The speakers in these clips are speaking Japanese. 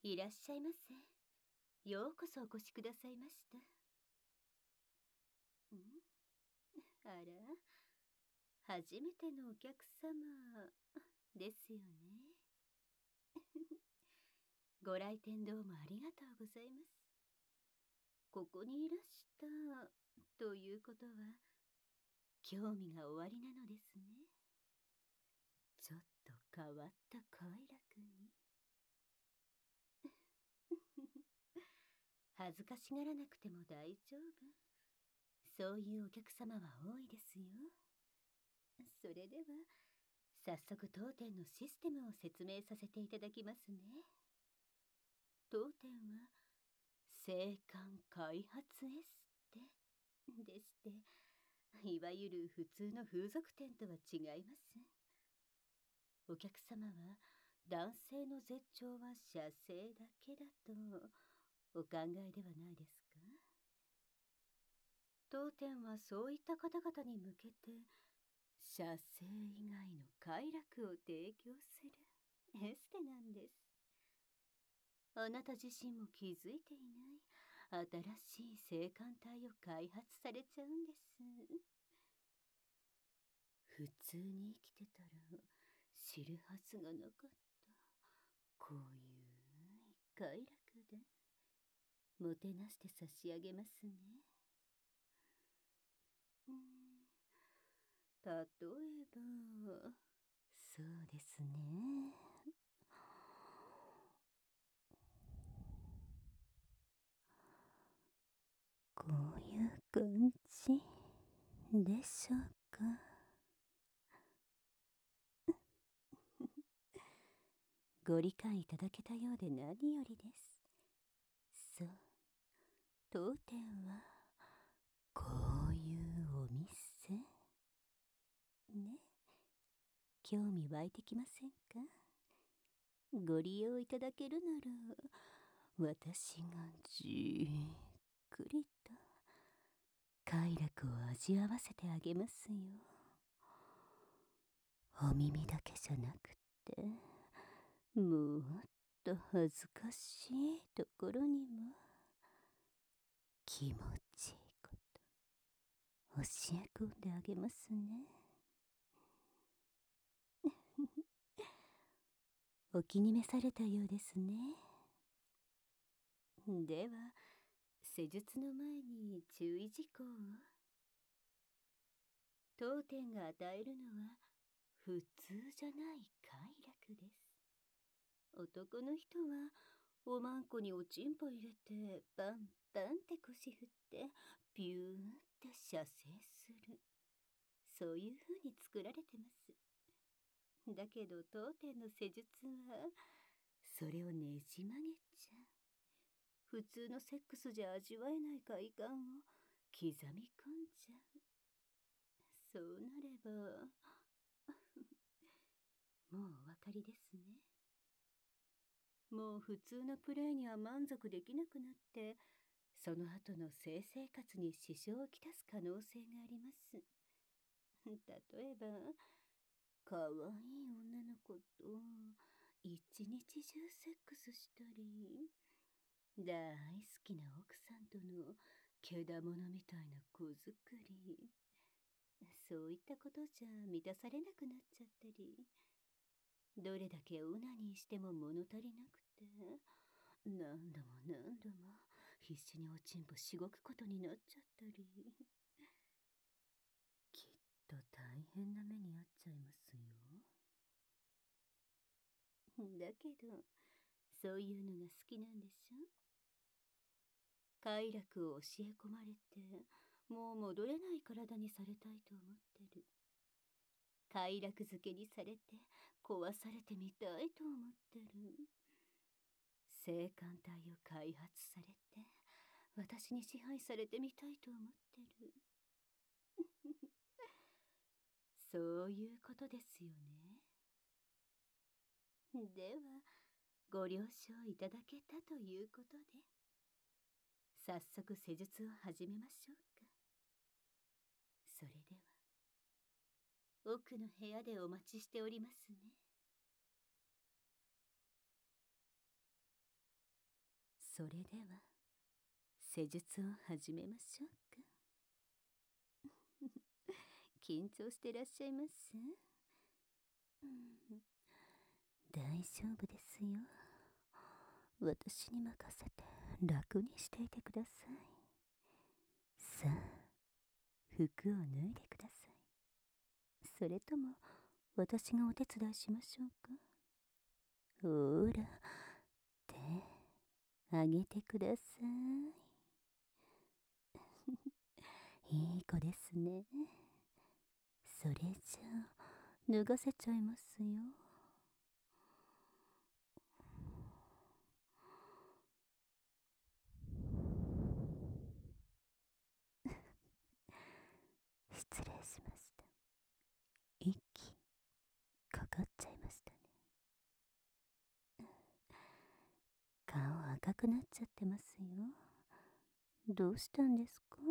いらっしゃいませ。ようこそお越しくださいました。あら、初めてのお客様ですよね。ご来店どうもありがとうございます。ここにいらしたということは、興味がおありなのですね。ちょっと変わった快楽に。恥ずかしがらなくても大丈夫。そういうお客様は多いですよ。それでは、早速当店のシステムを説明させていただきますね。当店は、生還開発エステでして、いわゆる普通の風俗店とは違います。お客様は、男性の絶頂は射精だけだとお考えではないですか？当店はそういった方々に向けて、射精以外の快楽を提供するエステなんです。あなた自身も気づいていない新しい性感帯を開発されちゃうんです。普通に生きてたら知るはずがなかったこういう快楽でもてなして差し上げますね。例えば、そうですね。こういう感じでしょうか。ご理解いただけたようで何よりです。そう、当店はこういうお店ね。興味湧いてきませんか？ご利用いただけるなら、私がじっくりと快楽を味わわせてあげますよ。お耳だけじゃなくて、もっと恥ずかしいところにも気持ちいいこと教え込んであげますね。お気に召されたようですね。では、施術の前に注意事項を。当店が与えるのは普通じゃない快楽です。男の人はおまんこにおちんぽ入れてバンバンって腰振ってピューって射精する。そういう風に作られてます。だけど当店の施術はそれをねじ曲げちゃう。普通のセックスじゃ味わえない快感を刻み込んじゃう。そうなればもうお分かりですね。もう普通のプレイには満足できなくなって、その後の性生活に支障をきたす可能性があります。例えば、かわいい女の子と一日中セックスしたり、大好きな奥さんとのけだものみたいな子作り、そういったことじゃ満たされなくなっちゃったり、どれだけオナニーしても物足りなくて、何度も何度も必死におちんぽしごくことになっちゃったり、きっと大変な目に遭っちゃいますよ。だけど、そういうのが好きなんでしょ？快楽を教え込まれて、もう戻れない体にされたいと思ってる。快楽づけにされて、壊されてみたいと思ってる。性感帯を開発されて、私に支配されてみたいと思ってる。そういうことですよね。では、ご了承いただけたということで、早速施術を始めましょうか。それでは、奥の部屋でお待ちしておりますね。 それでは施術を始めましょうか。緊張してらっしゃいます？大丈夫ですよ。私に任せて楽にしていてください。さあ、服を脱いでください。それとも私がお手伝いしましょうか。ほら、手あげてください。いい子ですね。それじゃあ脱がせちゃいますよ。失礼しました。息かかっちゃいましたね。顔赤くなっちゃってますよ。どうしたんですか？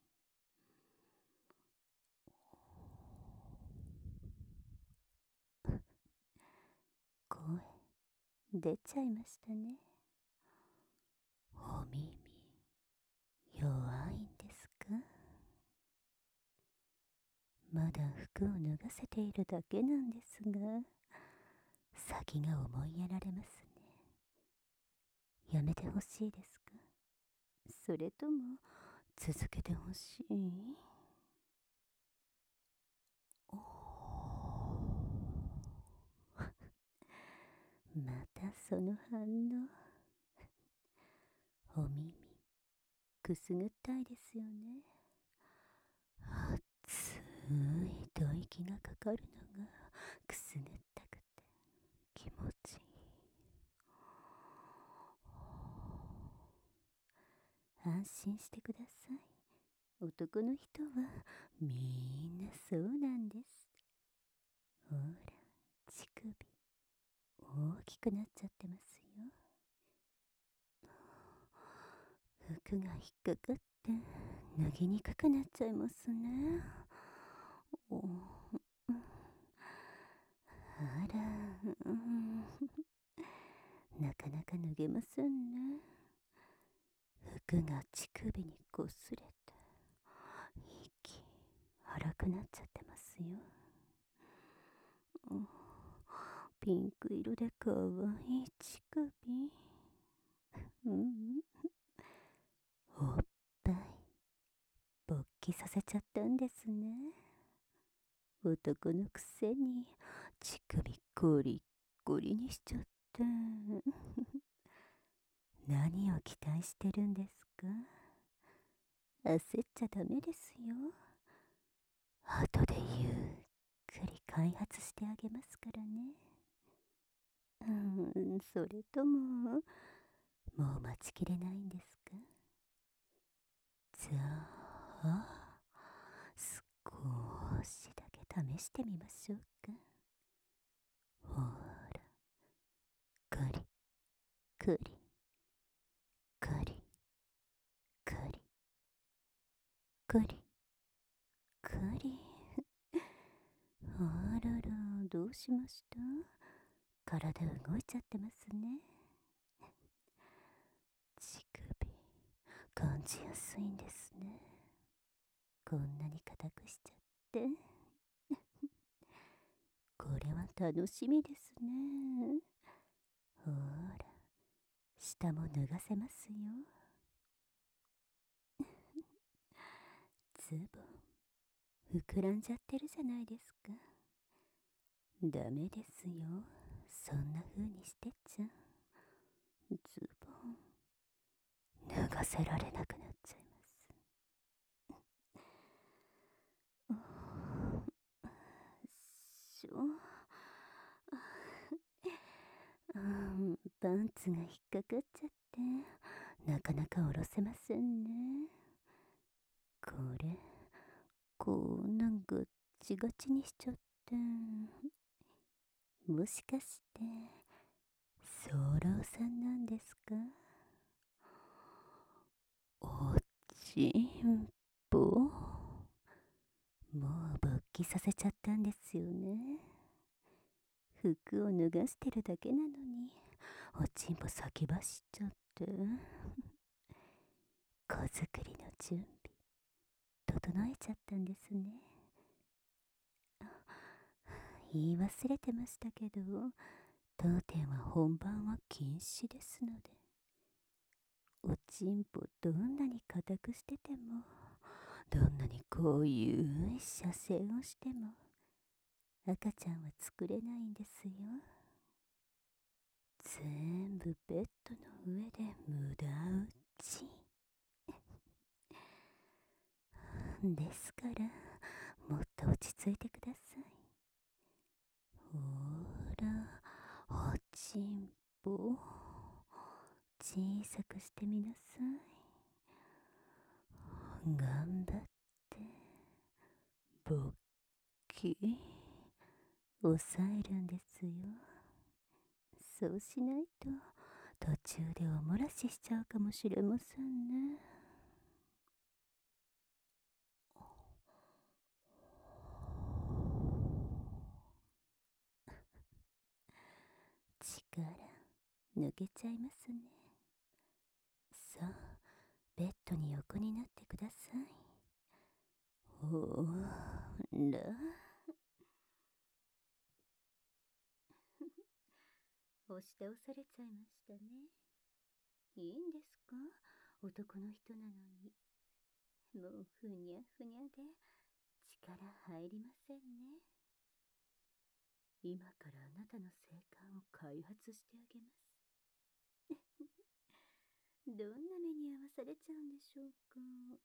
声出ちゃいましたね。お耳弱いんですか？まだ服を脱がせているだけなんですが、先が思いやられますね。やめてほしいですか？それとも続けてほしい？おまたその反応。お耳くすぐったいですよね。熱い吐息がかかるのがくすぐったくて気持ちいい。安心してください。男の人はみんなそうなんです。ほら、乳首大きくなっちゃってますよ。服が引っかかって脱ぎにくくなっちゃいますね。あら、なかなか脱げませんね。服が乳首にこすれて息荒くなっちゃってますよ。ピンク色でかわいい乳首。おっぱい勃起させちゃったんですね。男のくせに乳首コリッコリにしちゃって。何を期待してるんですか？焦っちゃダメですよ。後でゆっくり開発してあげますからね。それとももう待ちきれないんですか？じゃあ少しだけ試してみましょうか。ほら、クリクリクリクリクリクリ。あらら、どうしました？体動いちゃってますね。乳首感じやすいんですね。こんなに硬くしちゃって。これは楽しみですね。ほら、下も脱がせますよ。ズボン膨らんじゃってるじゃないですか。ダメですよ、そんな風にしてちゃ。ズボン脱がせられなくなっちゃいます。しょパンツが引っかかっちゃってなかなか下ろせませんね。これこんなガッチガチにしちゃって、もしかして早漏さんなんですか？おちんぽもう勃起させちゃったんですよね。服を脱がしてるだけなのにおちんぽ先走っちゃって。 と子作りの準備整えちゃったんですね。言い忘れてましたけど、当店は本番は禁止ですので、おちんぽどんなに固くしてても、どんなにこういう射精をしても、赤ちゃんは作れないんですよ。全部ベッドの上で無駄打ち。ですから、もっと落ち着いてください。ほら、おちんぽ、小さくしてみなさい。頑張って、ぼっき、抑えるんですよ。そうしないと、途中でお漏らししちゃうかもしれませんね。力抜けちゃいますね。さあ、ベッドに横になってください。ほら。押し倒されちゃいましたね。いいんですか？男の人なのに。もうふにゃふにゃで力入りませんね。今からあなたの性感を開発してあげます。どんな目に遭わされちゃうんでしょうか。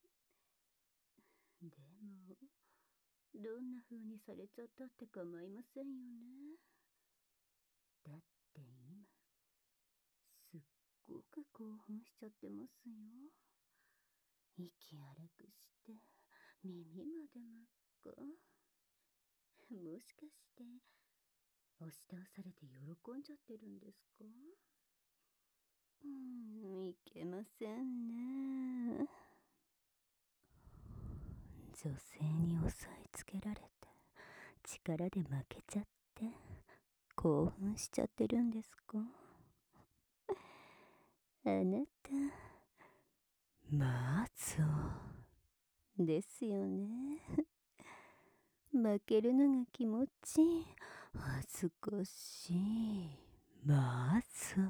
でも、どんな風にされちゃったって構いませんよね。だって今、すっごく興奮しちゃってますよ。息荒くして、耳まで真っ赤。もしかして、押し倒されて喜んじゃってるんですか？いけませんね。女性に押さえつけられて、力で負けちゃって、興奮しちゃってるんですか？あなた、マゾですよね。負けるのが気持ちいい、恥ずかしい、マゾ。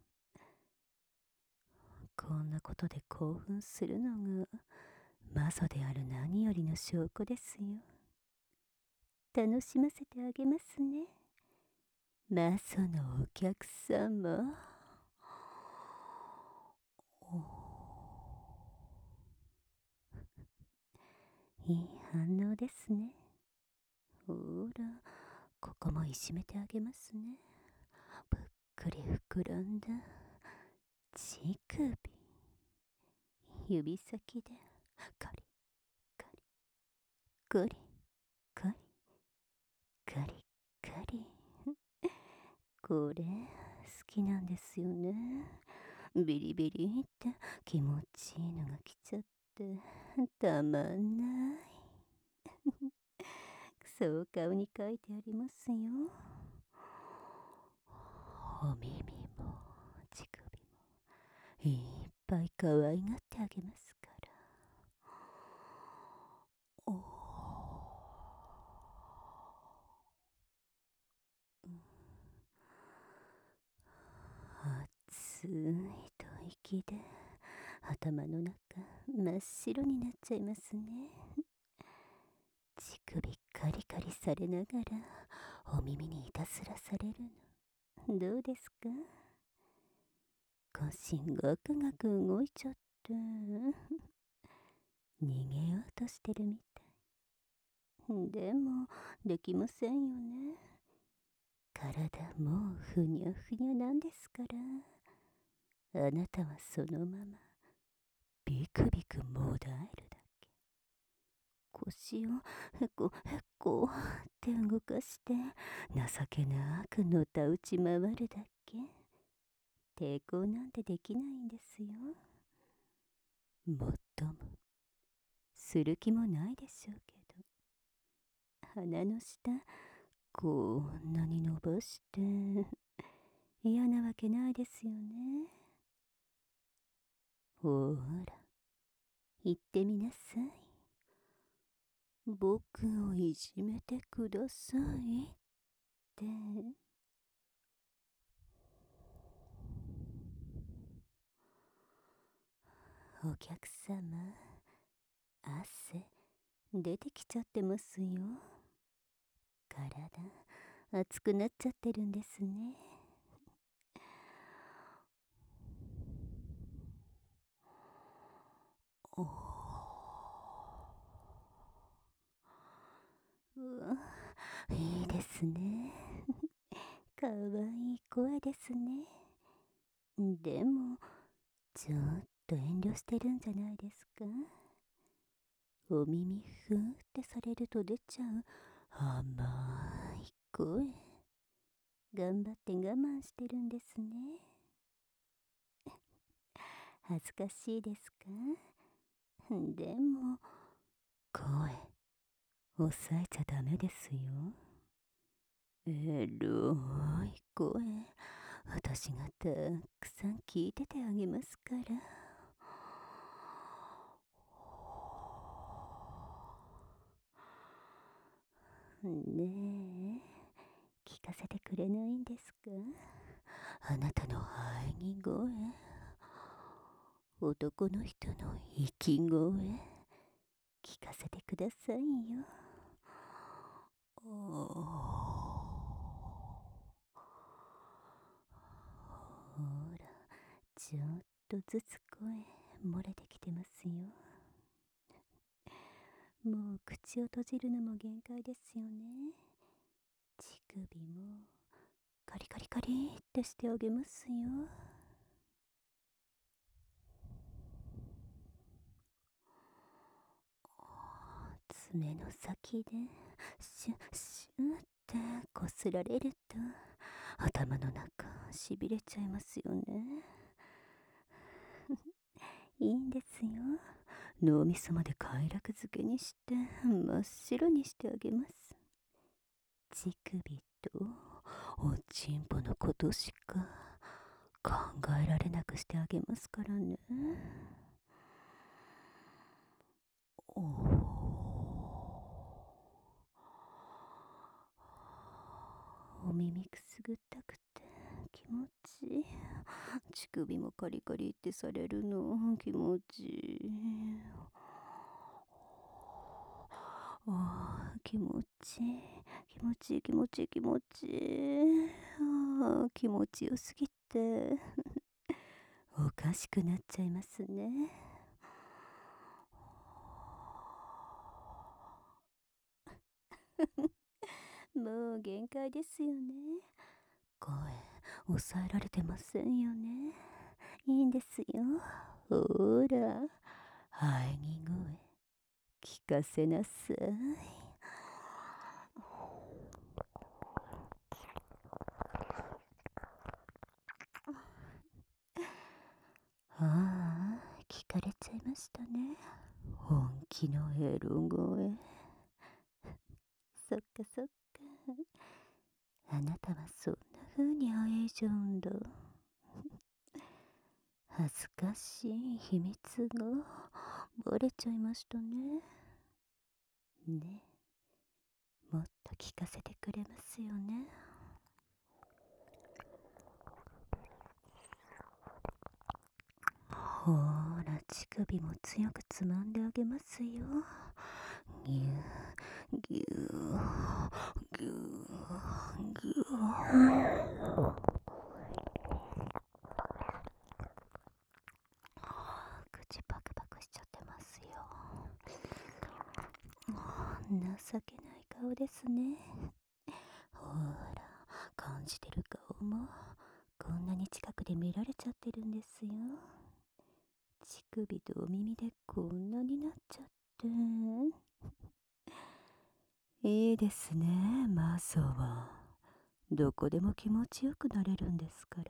こんなことで興奮するのがマゾである何よりの証拠ですよ。楽しませてあげますね、マゾのお客様。いい反応ですね。ほら、ここもいじめてあげますね。ぷっくり膨らんだ乳首。指先でカリカリカリカリカリカリ。これ好きなんですよね。ビリビリって気持ちいいのが来ちゃってたまんない。そう顔に書いてありますよ。お耳も乳首もいっぱい可愛がってあげますから。お熱い吐息で頭の中真っ白になっちゃいますね。乳首カリカリされながらお耳にいたずらされるのどうですか？腰ガクガク動いちゃって逃げようとしてるみたい。でもできませんよね。体もうふにゃふにゃなんですから。あなたはそのままビクビクもだえるだけ。腰をへこへこって動かして情けなくのたうち回るだけ。抵抗なんてできないんですよ。もっともする気もないでしょうけど、鼻の下こんなに伸ばして嫌なわけないですよね。 ほら、言ってみなさい。僕をいじめてくださいって。お客様、汗出てきちゃってますよ。体熱くなっちゃってるんですね。おいいですね。かわいい声ですね。でも、ちょっと遠慮してるんじゃないですか？お耳ふーってされると出ちゃう甘い声。頑張って我慢してるんですね。恥ずかしいですか？でも、声、抑えちゃダメですよ。エロい声、私がたくさん聞いててあげますから。ねえ、聞かせてくれないんですか？あなたの喘ぎ声、男の人の息声、聞かせてくださいよ。ほら、ちょっとずつ声漏れてきてますよ。もう口を閉じるのも限界ですよね。乳首もカリカリカリってしてあげますよ。爪の先でシュッシュッってこすられると頭の中しびれちゃいますよね。いいんですよ。脳みそまで快楽づけにして真っ白にしてあげます。乳首とおちんぽのことしか考えられなくしてあげますからね。お耳くすぐったくて気持ちいい。乳首もカリカリってされるの気持ちいい。気持ちいい気持ちいい気持ちいい気持ちいい。気持ちよすぎておかしくなっちゃいますね。もう限界ですよね。声抑えられてませんよね。いいんですよ。ほら、喘ぎ声聞かせなさい。聞かれちゃいましたね。本気のエロ声。そっかそっか。あなたはそんな風に会えちゃうんだ。恥ずかしい秘密がバレちゃいましたね。ね、もっと聞かせてくれますよね。ほーら、乳首も強くつまんであげますよ。ぎゅーぎゅーぎゅーぎゅー。口パクパクしちゃってますよ。情けない顔ですね。ほら、感じてる顔もこんなに近くで見られちゃってるんですよ。乳首とお耳でこんなになっちゃって。いいですね、マゾは。どこでも気持ちよくなれるんですから。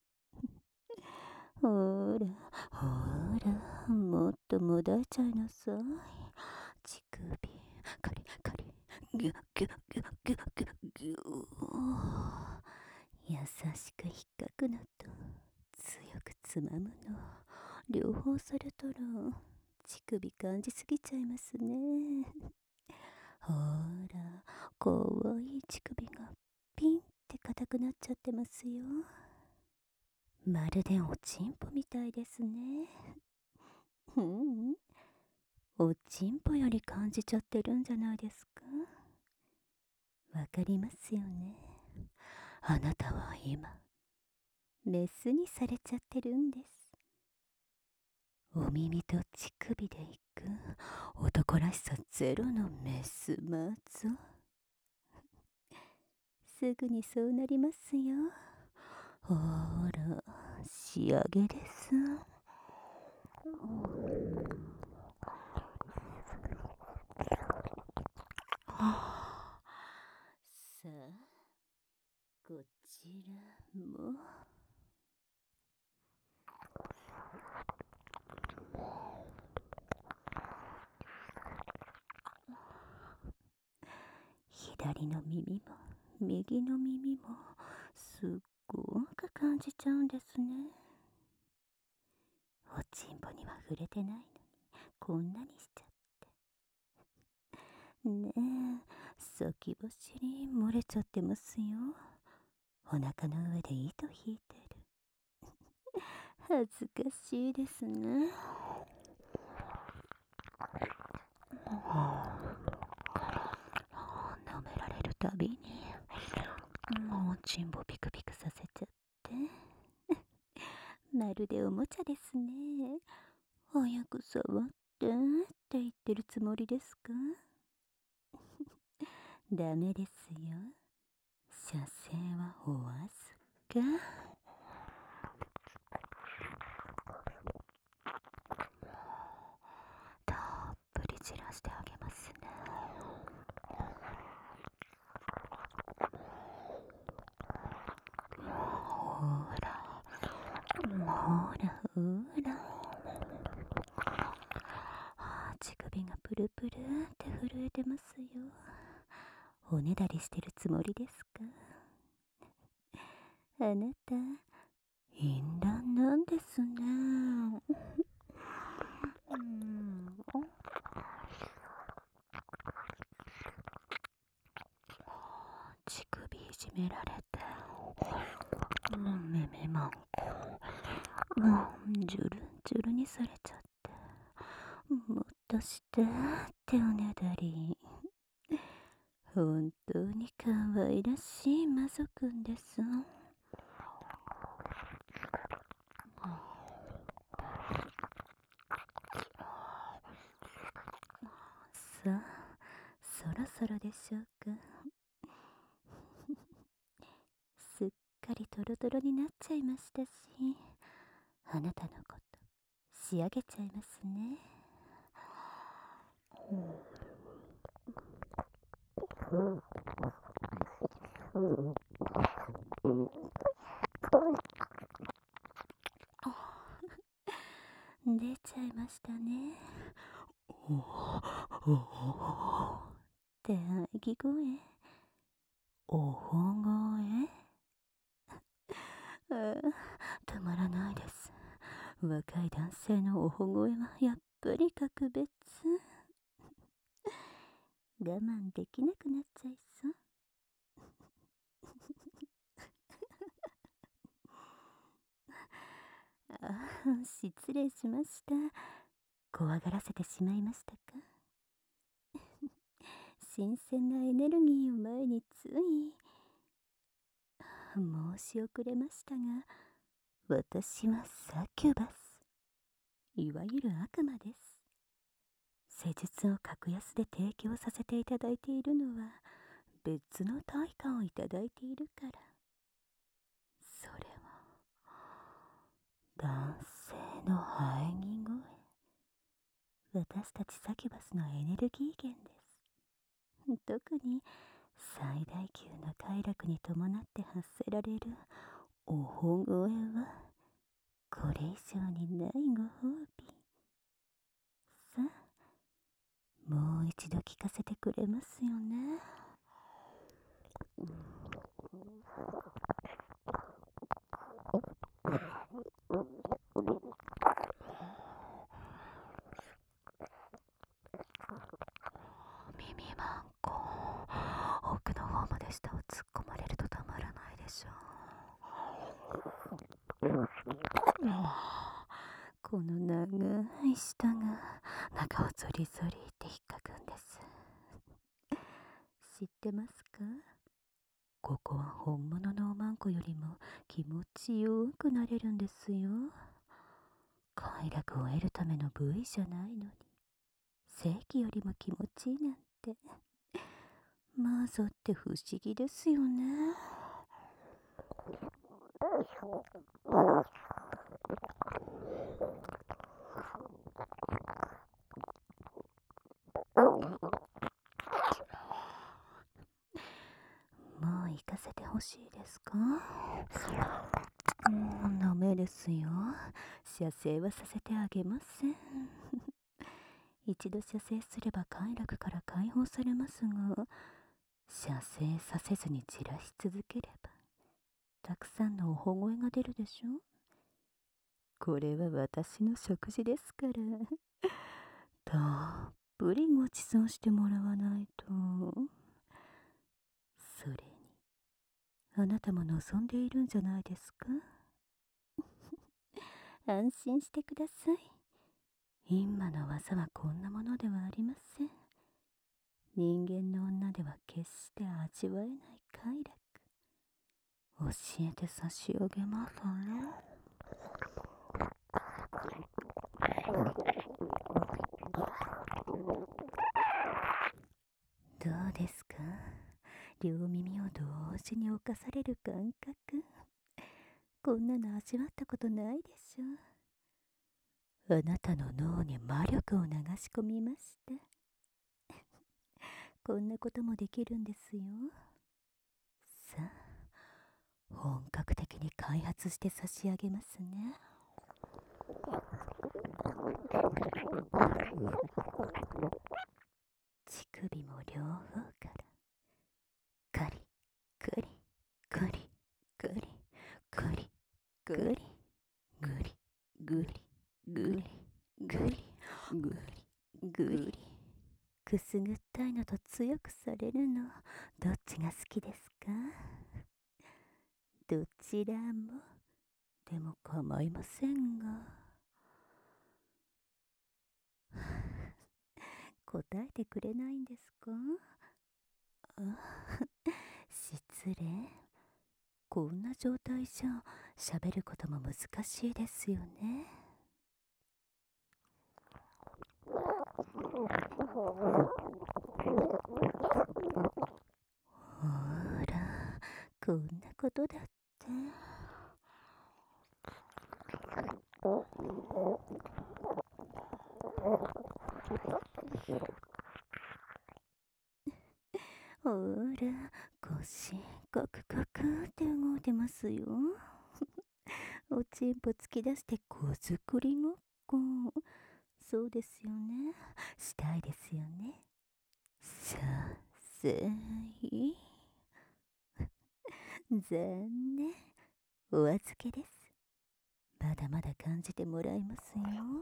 ほら、ほら、もっともだえちゃいなさい。乳首、カリカリ、ギュッギュッギュッギュッギュッギュッ。優しく引っかくのと、強くつまむの、 両方されたら乳首感じすぎちゃいますね。ほーら、かわいい乳首がピンって硬くなっちゃってますよ。まるでおちんぽみたいですね。おちんぽより感じちゃってるんじゃないですか。わかりますよね。あなたは今メスにされちゃってるんです。お耳と乳首でいく男らしさゼロのメスマーゾ。すぐにそうなりますよ。ほら、仕上げです。さあ、こちらも。左の耳も右の耳もすっごく感じちゃうんですね。おちんぽには触れてないのにこんなにしちゃってねえ、先走り漏れちゃってますよ。お腹の上で糸引いてる。恥ずかしいですね。舐められるたびにおちんぽピクピクさせちゃってまるでおもちゃですね。早く触ってって言ってるつもりですか？ダメですよ。射精はおわずか。たっぷり散らしてあげますね。ほらほらほら、乳首がプルプルって震えてますよ。おねだりしてるつもりですか？あなた淫乱なんですね。乳首いじめられて耳もジュルンジュルにされちゃって、もっとしてっておねだり。本当に可愛らしい魔族くんです。さあ、そろそろでしょうか。すっかりトロトロになっちゃいましたし、あなたのこと仕上げちゃいますね。出ちゃいましたね。おおって喘ぎ声。おほ声。たまらないです。若い男性のおほ声はやっぱり格別。我慢できなくなっちゃいそう。失礼しました。怖がらせてしまいましたか？新鮮なエネルギーを前につい。申し遅れましたが、私はサキュバス。いわゆる悪魔です。施術を格安で提供させていただいているのは、別の対価をいただいているから。それは、男性の喘ぎ声。私たちサキュバスのエネルギー源です。特に最大級の快楽に伴って発せられるおほ声はこれ以上にないご褒美。さあ、もう一度聞かせてくれますよね。 この長い舌が中をゾリゾリって引っかくんです。知ってますか？ここは本物のおまんこよりも気持ちよくなれるんですよ。快楽を得るための部位じゃないのに、正規よりも気持ちいいなんて。マゾって不思議ですよね。もう行かせてほしいですか？ダメですよ。射精はさせてあげません。一度射精すれば快楽から解放されますが、射精させずにじらし続ければ、たくさんのおほ声が出るでしょ。これは私の食事ですから、たっぷりごちそうしてもらわないと。それに、あなたも望んでいるんじゃないですか？安心してください。今の技はこんなものではありません。人間の女では決して味わえない快楽。教えて差し上げますね。どうですか？両耳を同時に侵される感覚。こんなの味わったことないでしょ。あなたの脳に魔力を流し込みました。こんなこともできるんですよ。さあ、本格的に開発して差し上げますね。乳首も両方からカリカリカリカリカリカリグリグリグリグリグリグリ。くすぐったいのと強くされるの、どっちが好きですか？どちらもでも構いませんが。答えてくれないんですか？あ、失礼。こんな状態じゃ喋ることも難しいですよね。ほら、こんなことだって。ほら、腰カクカクって動いてますよ。おちんぽ突き出して子作りごっこ。そうですよね。したいですよね。させい。残念。お預けです。まだまだ感じてもらいますよ。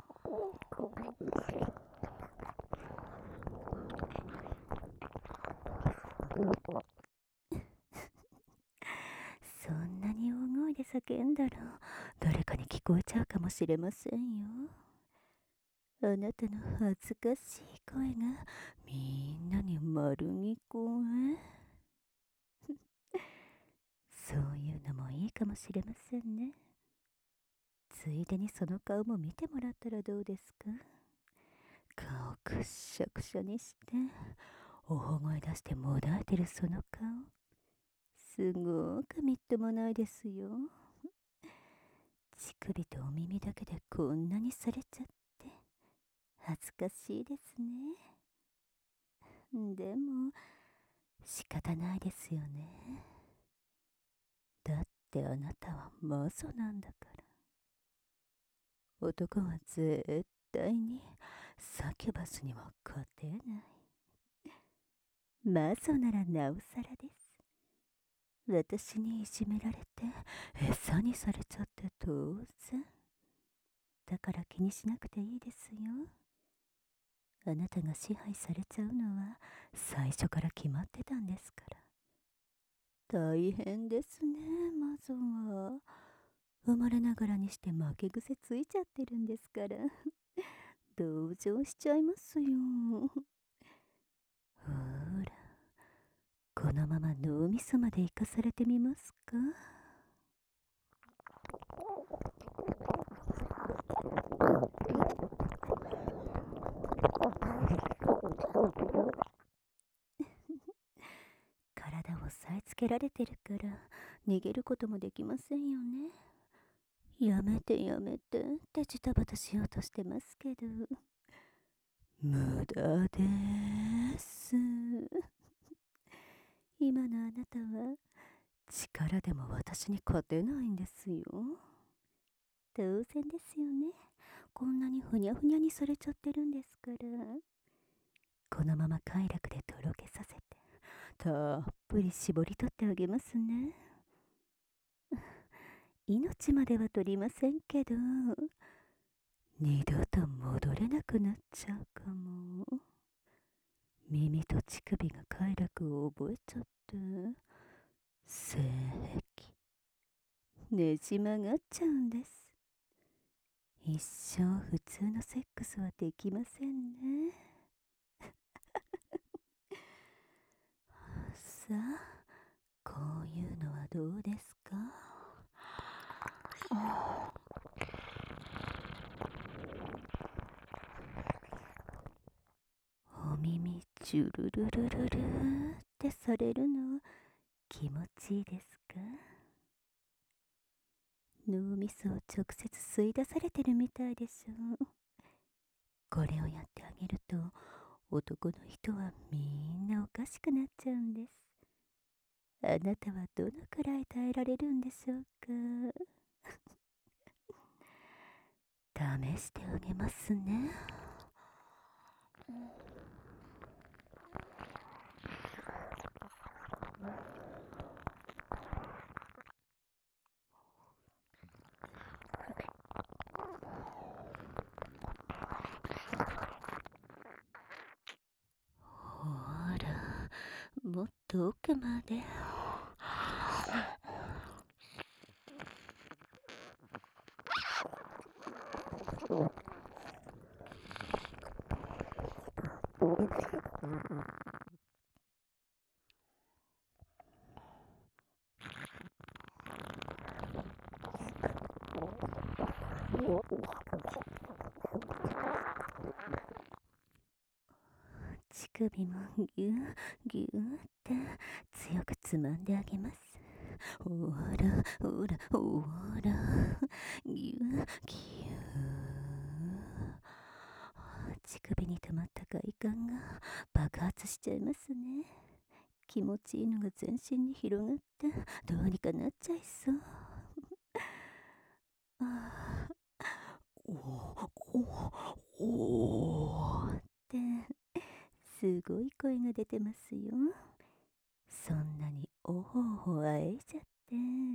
そんなに大声で叫んだら誰かに聞こえちゃうかもしれませんよ。あなたの恥ずかしい声がみんなに丸聞こえ。そういうのもいいかもしれませんね。ついでにその顔も見てもらったらどうですか？顔くっしゃくしゃにして大声出してもだえてるその顔、すごくみっともないですよ。乳首とお耳だけでこんなにされちゃって恥ずかしいですね。でも仕方ないですよね。だってあなたはマゾなんだから。男は絶対にサキュバスには勝てない。マゾならなおさらです。私にいじめられて餌にされちゃって当然。だから気にしなくていいですよ。あなたが支配されちゃうのは最初から決まってたんですから。大変ですね、マゾは。 生まれながらにして負け癖ついちゃってるんですから同情しちゃいますよ。ほら、このまま脳みそまで生かされてみますか。体を押さえつけられてるから逃げることもできませんよね。やめてやめてってジタバタしようとしてますけど、無駄です。今のあなたは力でも私に勝てないんですよ。当然ですよね。こんなにふにゃふにゃにされちゃってるんですから。このまま快楽でとろけさせてたっぷり絞り取ってあげますね。命までは取りませんけど、二度と戻れなくなっちゃうかも。耳と乳首が快楽を覚えちゃって性癖ねじ曲がっちゃうんです。一生普通のセックスはできませんね。さあ、こういうのはどうですか。お耳チュルルルルルってされるの気持ちいいですか。脳みそを直接吸い出されてるみたいでしょ。これをやってあげると男の人はみんなおかしくなっちゃうんです。あなたはどのくらい耐えられるんでしょうか。試してあげますね。ほら、もっと奥まで。乳首もぎゅぎゅって強くつまんであげます。ほらほらほら、ぎゅぎゅ。乳首に溜まった快感が爆発しちゃいますね。気持ちいいのが全身に広がってどうにかなっちゃいそう。あおおおってすごい声が出てますよ。そんなにおほほあえいちゃって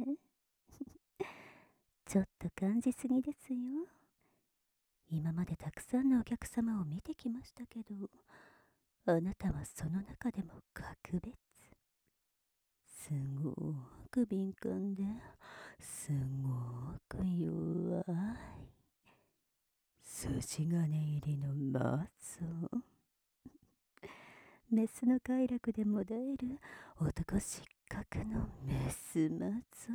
ちょっと感じすぎですよ。今までたくさんのお客様を見てきましたけど、あなたはその中でも格別。すごく敏感ですごく弱い筋金入りのマツをメスの快楽でもだえる男失格のメスマツ。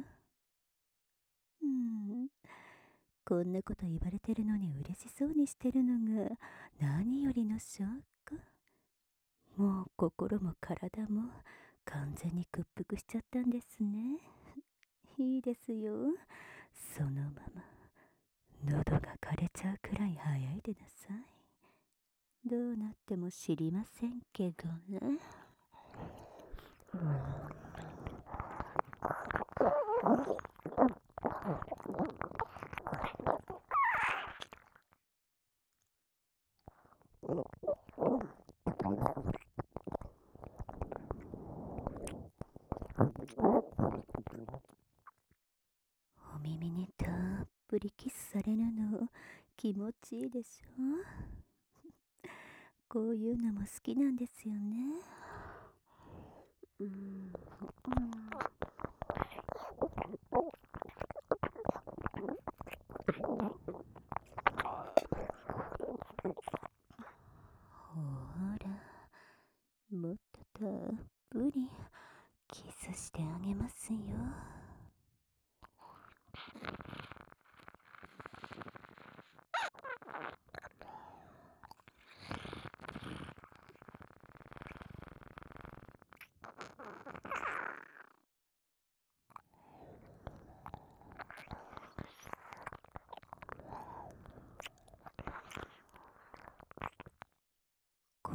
こんなこと言われてるのに嬉しそうにしてるのが何よりの証拠。もう心も体も完全に屈服しちゃったんですね。いいですよ。そのまま喉が枯れちゃうくらい早いでなさい。どうなっても知りませんけどね。お耳にたっぷりキスされるの気持ちいいでしょ。こういうのも好きなんですよね。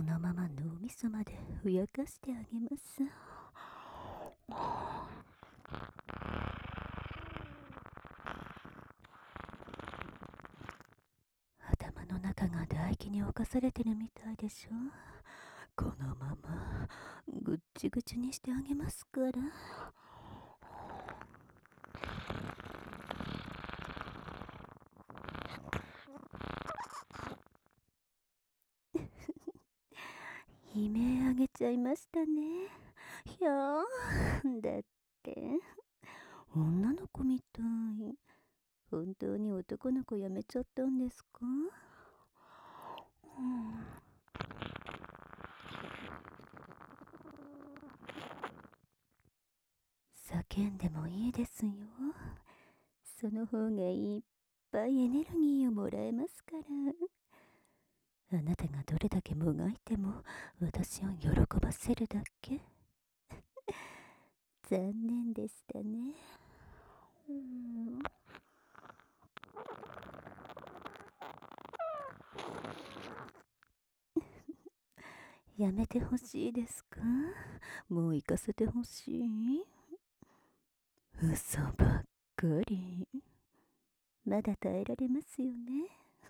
のまま脳みそまでふやかしてあげます。頭の中が唾液に侵されてるみたいでしょ。このままぐっちぐちにしてあげますから。悲鳴あげちゃいましたね。ひゃー。だって女の子みたい。本当に男の子やめちゃったんですか？叫んでもいいですよ。その方がいっぱいエネルギーをもらえますから。あなたがどれだけもがいても私を喜ばせるだけ。残念でしたね。やめてほしいですか？もう行かせてほしい？嘘ばっかり。まだ耐えられますよね。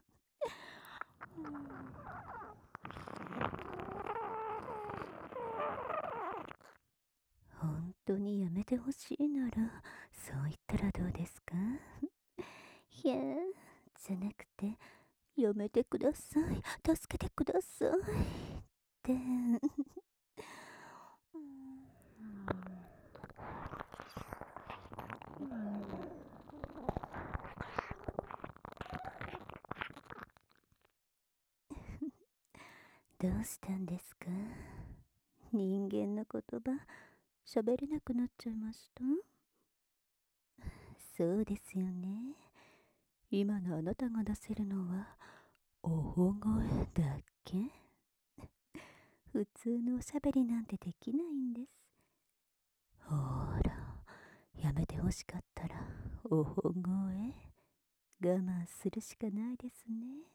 本当にやめてほしいならそう言ったらどうですか？ひゃーじゃなくて、やめてください、助けてくださいってどうしたんですか？人間の言葉喋れなくなっちゃいました？そうですよね。今のあなたが出せるのはおほ声だけ。普通のおしゃべりなんてできないんです。ほーら、やめてほしかったらおほ声我慢するしかないですね。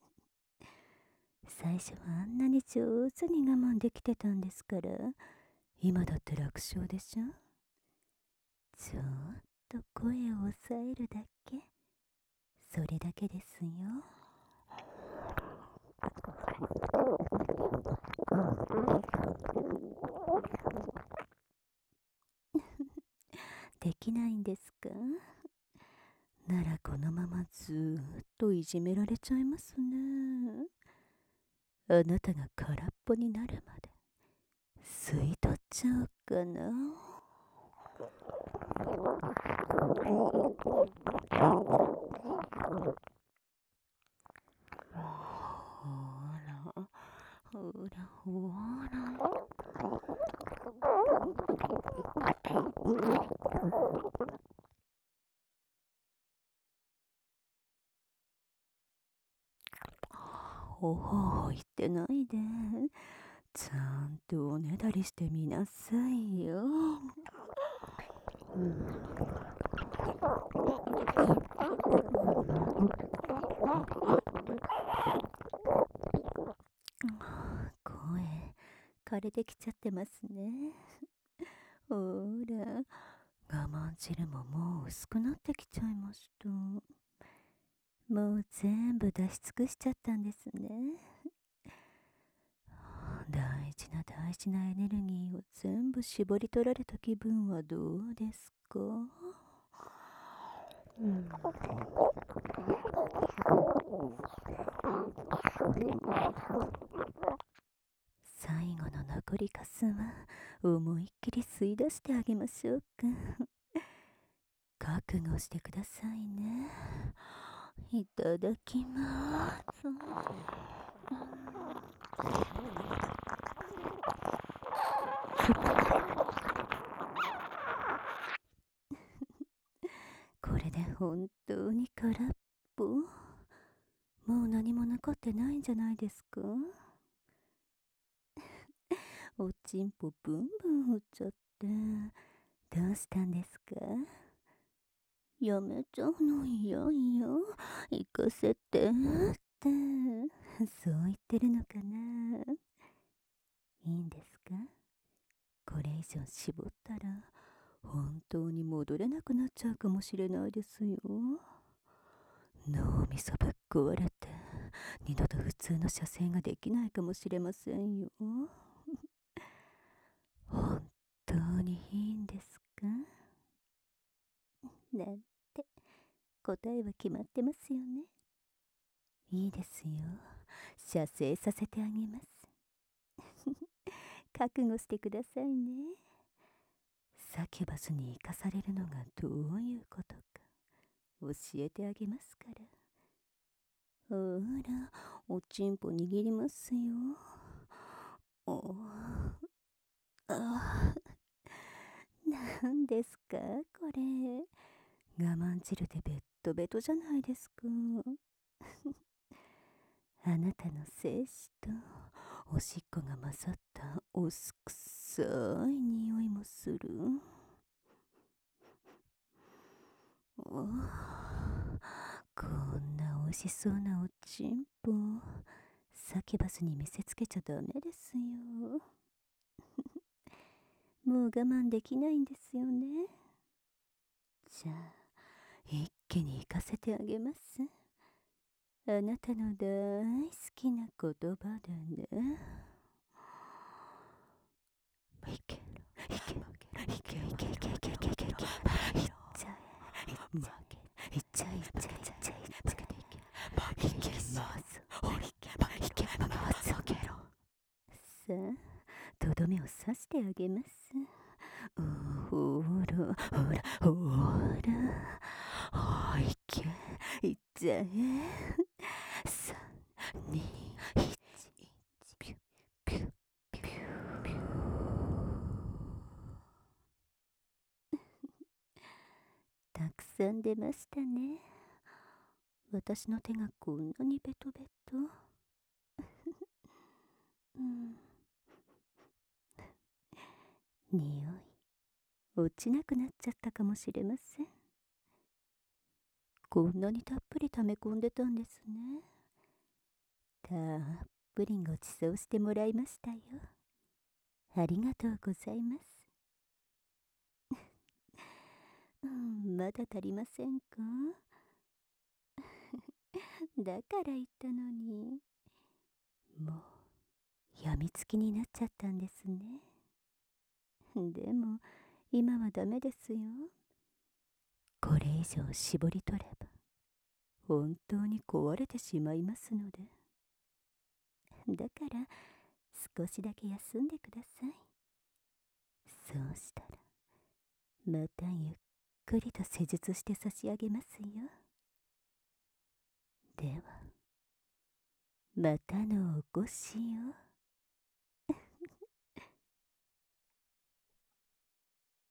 最初はあんなに上手に我慢できてたんですから、今だって楽勝でしょ。ちょっと声を抑えるだけ、それだけですよ。できないんですか？ならこのままずーっといじめられちゃいますね。あなたが空っぽになるまで吸い取っちゃおうかな。ほらほら。ほほほ言ってないで。ちゃんとおねだりしてみなさいよ。声枯れてきちゃってますね。ほら、我慢汁ももう薄くなってきちゃいました。もう全部出し尽くしちゃったんですね。大事なエネルギーを全部絞り取られた気分はどうですか？最後の残りかすは思いっきり吸い出してあげましょうか。覚悟してくださいね。いただきます。これで本当に空っぽ？もう何も残ってないんじゃないですか？おちんぽブンブン振っちゃってどうしたんですか？やめちゃうの嫌よ、行かせてってそう言ってるのかな。 いいんですか？これ以上絞ったら本当に戻れなくなっちゃうかもしれないですよ。脳みそぶっ壊れて二度と普通の射精ができないかもしれませんよ。本当にいいんですか？なんて答えは決まってますよね。いいですよ。射精させてあげます。覚悟してくださいね。サキュバスに生かされるのがどういうことか教えてあげますから。ほら、おちんぽ握りますよ。おあ、なんですかこれ。我慢汁でベッドベトじゃないですか。あなたの精子とおしっこが混ざったおすくさい匂いもする。こんな美味しそうなおちんぽサキュバスに見せつけちゃダメですよ。もう我慢できないんですよね。じゃあ一気に行かせてあげます。あなたの大好きな言葉でね。いけるいけるいけるいけるいけるいけるいけるいけるいっちゃえいっちゃえいっちゃえいっちゃえいっちゃえいっちゃえいっちゃえいけますいけますさあとどめを刺してあげます。ほらほらほらいけいっちゃえ3、2、1ピュッピュッピュッピュッ。たくさん出ましたね。私の手がこんなにベトベト。匂い落ちなくなっちゃったかもしれません。こんなにたっぷり溜め込んでたんですね。たっぷりごちそうしてもらいましたよ。ありがとうございます。まだ足りませんか？だから言ったのに。もうやみつきになっちゃったんですね。でも今はダメですよ。これ以上絞り取れば本当に壊れてしまいますので。だから少しだけ休んでください。そうしたらまたゆっくりと施術して差し上げますよ。ではまたのお越しを。